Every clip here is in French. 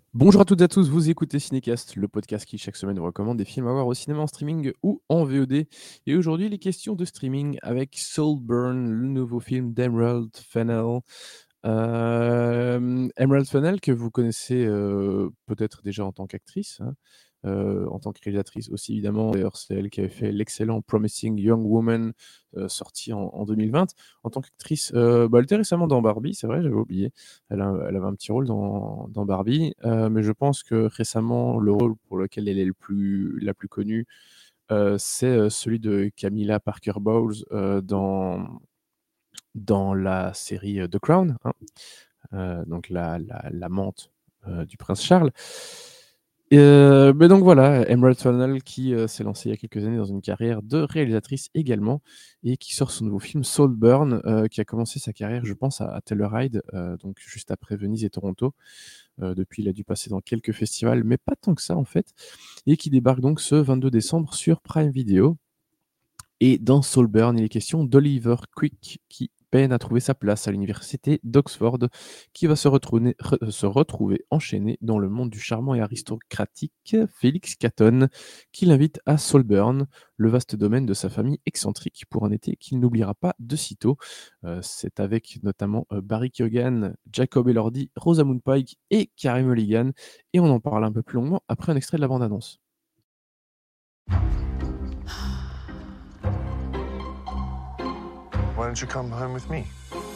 Bonjour à toutes et à tous, vous écoutez Cinécast, le podcast qui chaque semaine vous recommande des films à voir au cinéma en streaming ou en VOD. Et aujourd'hui, les questions de streaming avec Soulburn, le nouveau film d'Emerald Fennell. Emerald Fennell que vous connaissez peut-être déjà en tant qu'actrice, hein, en tant que réalisatrice aussi évidemment. D'ailleurs, c'est elle qui avait fait l'excellent Promising Young Woman, sorti en 2020. En tant qu'actrice, elle était récemment dans Barbie, c'est vrai, j'avais oublié. Elle avait un petit rôle dans Barbie, mais je pense que récemment, le rôle pour lequel elle est la plus connue, c'est celui de Camilla Parker Bowles dans la série The Crown, hein, donc l'amante du prince Charles. Mais donc voilà, Emerald Fennell qui s'est lancée il y a quelques années dans une carrière de réalisatrice également et qui sort son nouveau film Saltburn, qui a commencé sa carrière, je pense, à Telluride, donc juste après Venise et Toronto. Depuis, il a dû passer dans quelques festivals, mais pas tant que ça en fait, et qui débarque donc ce 22 décembre sur Prime Video. Et dans Saltburn, il est question d'Oliver Quick qui peine à trouver sa place à l'université d'Oxford, qui va se retrouver enchaîné dans le monde du charmant et aristocratique Félix Catton, qui l'invite à Saltburn, le vaste domaine de sa famille excentrique, pour un été qu'il n'oubliera pas de sitôt. C'est avec notamment Barry Keoghan, Jacob Elordi, Rosamund Pike et Carey Mulligan, et on en parle un peu plus longuement après un extrait de la bande-annonce. Why don't you come home with me?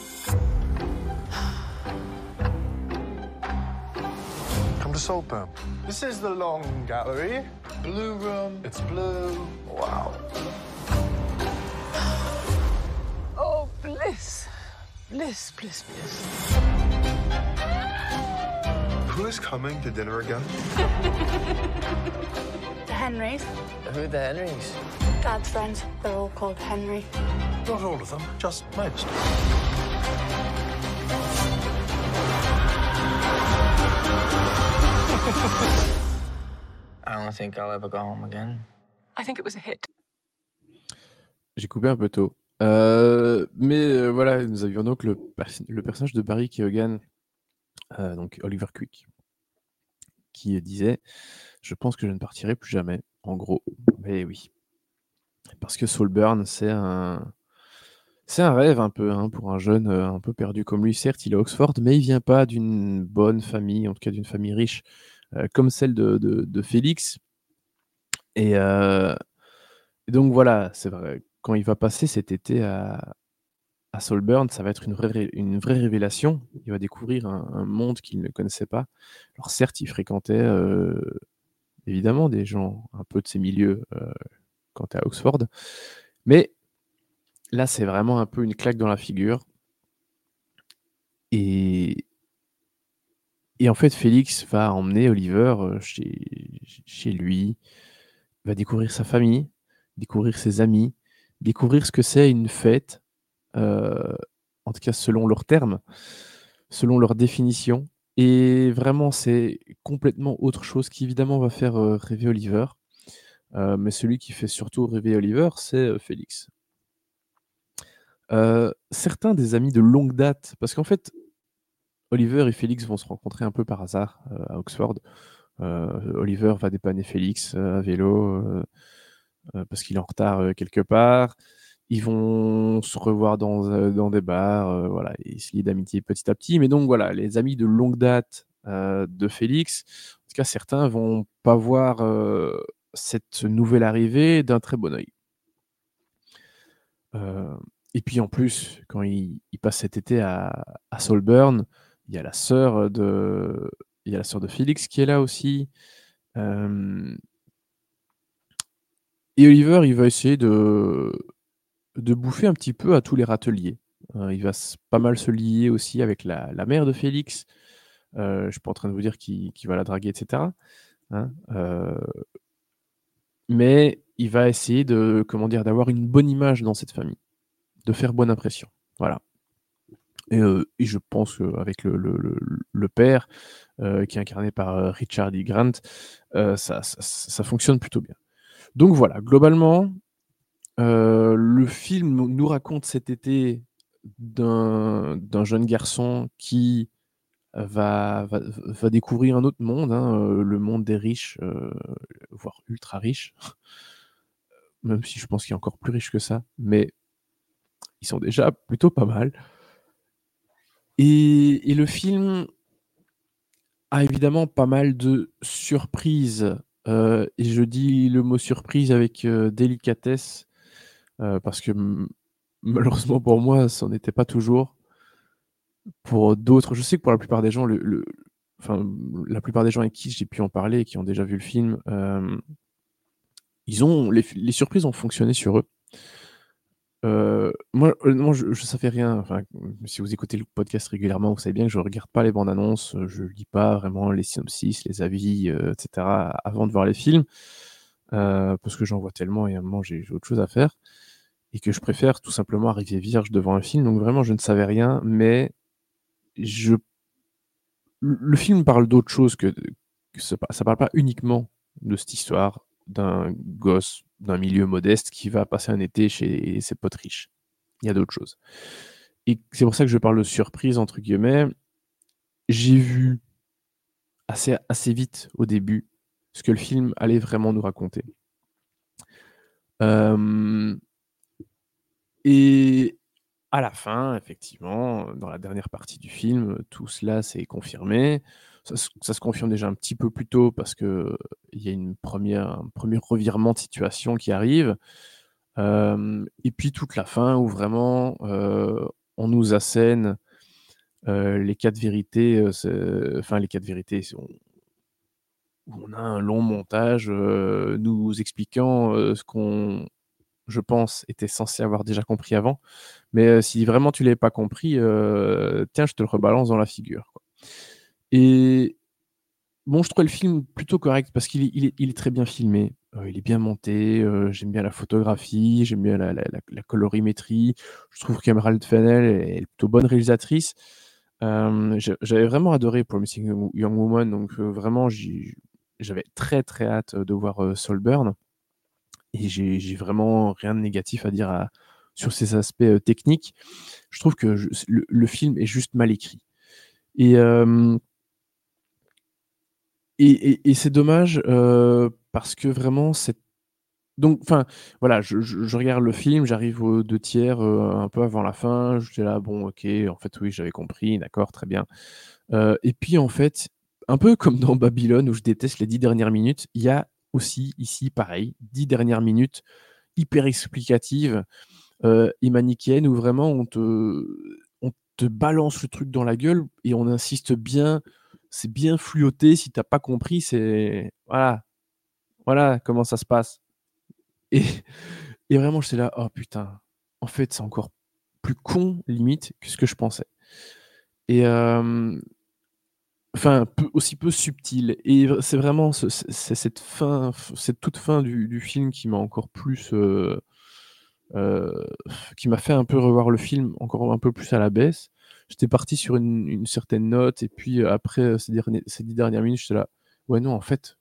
Come to Saltburn. This is the long gallery. Blue room. It's blue. Wow. Oh, bliss. Bliss, bliss, bliss. Who is coming to dinner again? The Henrys. Who are the Henrys? Dad's friends. They're all called Henry. Not all of them, just most. I don't think I'll ever go home again. I think it was a hit. J'ai coupé un peu tôt. Voilà, nous avions donc le personnage de Barry Keoghan, donc Oliver Quick, qui disait « Je pense que je ne partirai plus jamais », en gros. Mais oui, parce que Saltburn, c'est un rêve un peu, hein, pour un jeune un peu perdu comme lui. Certes, il est à Oxford, mais il vient pas d'une bonne famille, en tout cas d'une famille riche, comme celle de Félix. Et donc voilà, c'est vrai, quand il va passer cet été à Saltburn, ça va être une vraie révélation. Il va découvrir un monde qu'il ne connaissait pas. Alors certes, il fréquentait, évidemment des gens un peu de ces milieux, quand tu es à Oxford, mais là, c'est vraiment un peu une claque dans la figure. Et en fait, Félix va emmener Oliver, chez lui, va découvrir sa famille, découvrir ses amis, découvrir ce que c'est une fête, en tout cas selon leurs termes, selon leur définition. Et vraiment, c'est complètement autre chose qui évidemment va faire rêver Oliver. Mais celui qui fait surtout rêver Oliver, c'est Félix. Certains des amis de longue date, parce qu'en fait, Oliver et Félix vont se rencontrer un peu par hasard à Oxford. Oliver va dépanner Félix à vélo parce qu'il est en retard quelque part. Ils vont se revoir dans des bars, voilà, et se lier d'amitié petit à petit. Mais donc voilà, les amis de longue date de Félix, en tout cas certains vont pas voir cette nouvelle arrivée d'un très bon œil. Et puis en plus, quand il passe cet été à Saltburn, il y a la sœur de Félix qui est là aussi. Et Oliver, il va essayer de bouffer un petit peu à tous les râteliers. Il va pas mal se lier aussi avec la mère de Félix. Je suis pas en train de vous dire qu'il va la draguer, etc., hein. Mais il va essayer d'avoir une bonne image dans cette famille, de faire bonne impression. Voilà. Et je pense qu'avec le père, qui est incarné par Richard E. Grant, ça fonctionne plutôt bien. Donc voilà, globalement, le film nous raconte cet été d'un jeune garçon qui va découvrir un autre monde, hein, le monde des riches, voire ultra riches, même si je pense qu'il y a encore plus riches que ça, mais ils sont déjà plutôt pas mal. Et le film a évidemment pas mal de surprises, et je dis le mot surprise avec, délicatesse, parce que malheureusement pour moi, ça n'en était pas toujours. Pour d'autres, je sais que pour la plupart des gens, enfin, la plupart des gens avec qui j'ai pu en parler et qui ont déjà vu le film, les surprises ont fonctionné sur eux. Moi, honnêtement, je savais rien, enfin, si vous écoutez le podcast régulièrement, vous savez bien que je regarde pas les bandes annonces, je lis pas vraiment les synopsis, les avis, et cetera, avant de voir les films, parce que j'en vois tellement et à un moment j'ai autre chose à faire et que je préfère tout simplement arriver vierge devant un film. Donc vraiment, je ne savais rien, mais je le film parle d'autre chose que ça parle pas uniquement de cette histoire d'un gosse d'un milieu modeste qui va passer un été chez ses potes riches. Il y a d'autres choses. Et c'est pour ça que je parle de «surprise» entre guillemets. J'ai vu assez vite au début ce que le film allait vraiment nous raconter. Hem Et à la fin, effectivement, dans la dernière partie du film, tout cela s'est confirmé. Ça se confirme déjà un petit peu plus tôt parce qu'il y a un premier revirement de situation qui arrive. Et puis toute la fin où vraiment, on nous assène, les 4 vérités, enfin les 4 vérités, où on a un long montage, nous expliquant, ce qu'on, je pense, était censé avoir déjà compris avant. Mais si vraiment tu l'avais pas compris, tiens, je te le rebalance dans la figure, quoi. Et bon, je trouvais le film plutôt correct parce qu'il est très bien filmé, il est bien monté, j'aime bien la photographie, j'aime bien la colorimétrie. Je trouve qu'Emerald Fennell est plutôt bonne réalisatrice. J'avais vraiment adoré Promising Young Woman, donc vraiment j'avais très, très hâte de voir, Saltburn. Et j'ai vraiment rien de négatif à dire sur ces aspects, techniques. Je trouve que le film est juste mal écrit. Et c'est dommage, parce que vraiment donc enfin, voilà, je regarde le film, j'arrive aux 2/3, un peu avant la fin, j'étais là: «Bon, OK, en fait, oui, j'avais compris, d'accord, très bien». Et puis, en fait, un peu comme dans Babylone où je déteste les 10 dernières minutes, il y a aussi ici pareil, 10 dernières minutes hyper explicatives, et manichéennes où vraiment on te balance le truc dans la gueule et on insiste bien, c'est bien fluoté. Si tu as pas compris, c'est voilà comment ça se passe. Et et vraiment j'étais là: «Oh putain, en fait, c'est encore plus con limite que ce que je pensais». Et enfin aussi peu subtil, et c'est vraiment c'est cette toute fin du film qui m'a encore plus, Heu, qui m'a fait un peu revoir le film encore un peu plus à la baisse. J'étais parti sur une certaine note et puis, après, ces 10 dernières minutes, j'étais là: «Ouais, non, en fait,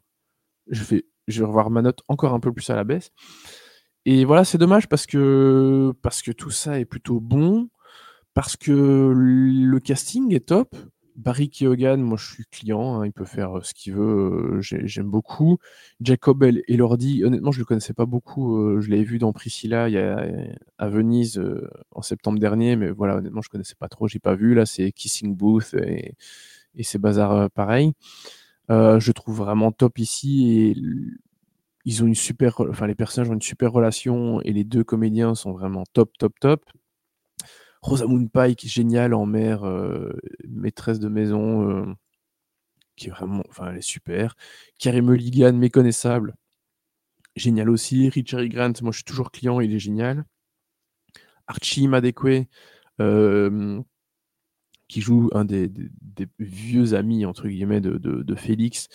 je vais revoir ma note encore un peu plus à la baisse». Et voilà, c'est dommage parce que tout ça est plutôt bon, parce que le casting est top. Barry Keoghan, moi je suis client, hein, il peut faire, ce qu'il veut, j'aime beaucoup. Jacob Elordi, honnêtement je le connaissais pas beaucoup, je l'avais vu dans Priscilla à Venise, en septembre dernier, mais voilà, honnêtement je connaissais pas trop, j'ai pas vu. Là, c'est Kissing Booth et ces bazars, pareils. Je trouve vraiment top ici, et ils ont une super enfin les personnages ont une super relation et les 2 comédiens sont vraiment top, top, top. Rosamund Pike, géniale en mère, maîtresse de maison, qui est vraiment, enfin, elle est super. Carey Mulligan, méconnaissable, génial aussi. Richard E. Grant, moi je suis toujours client, il est génial. Archie Madekwe, hem, qui joue un des «vieux amis» entre guillemets de Félix,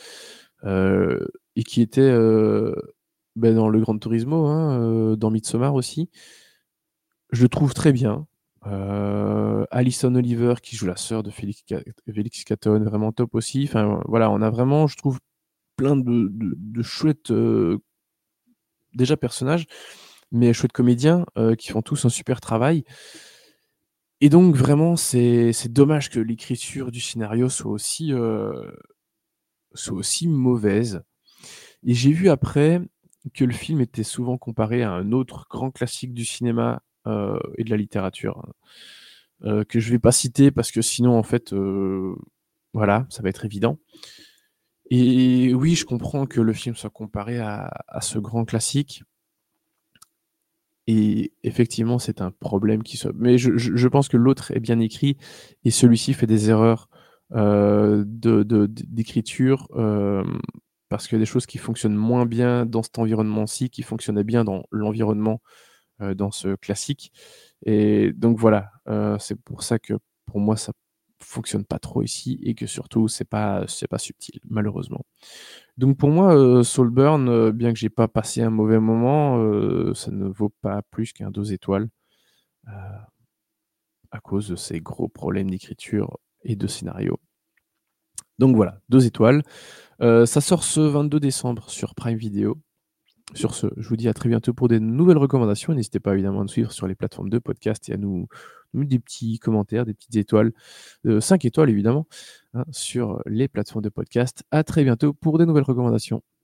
et qui était, dans le Gran Turismo, hein, dans Midsommar aussi. Je le trouve très bien. Alison Oliver qui joue la sœur de Félix Catton, vraiment top aussi. Enfin, voilà, on a vraiment, je trouve, plein de chouettes, déjà personnages, mais chouettes comédiens, qui font tous un super travail. Et donc vraiment, c'est dommage que l'écriture du scénario soit aussi mauvaise. Et j'ai vu après que le film était souvent comparé à un autre grand classique du cinéma, et de la littérature, que je vais pas citer parce que sinon en fait, voilà, ça va être évident. Et oui, je comprends que le film soit comparé à ce grand classique et effectivement, c'est un problème qui soit mais je pense que l'autre est bien écrit et celui-ci fait des erreurs, d'écriture, parce qu'il y a des choses qui fonctionnent moins bien dans cet environnement-ci, qui fonctionnaient bien dans l'environnement, dans ce classique et donc voilà, c'est pour ça que, pour moi, ça fonctionne pas trop ici et que surtout c'est pas subtil, malheureusement. Donc pour moi, Saltburn, bien que j'ai pas passé un mauvais moment, ça ne vaut pas plus qu'un 2 étoiles, heu, à cause de ces gros problèmes d'écriture et de scénario. Donc voilà, 2 étoiles. Ça sort ce 22 décembre sur Prime Video. Sur ce, je vous dis à très bientôt pour des nouvelles recommandations. N'hésitez pas évidemment à nous suivre sur les plateformes de podcast et à nous mettre des petits commentaires, des petites étoiles, 5 étoiles évidemment, hein, sur les plateformes de podcast. À très bientôt pour des nouvelles recommandations.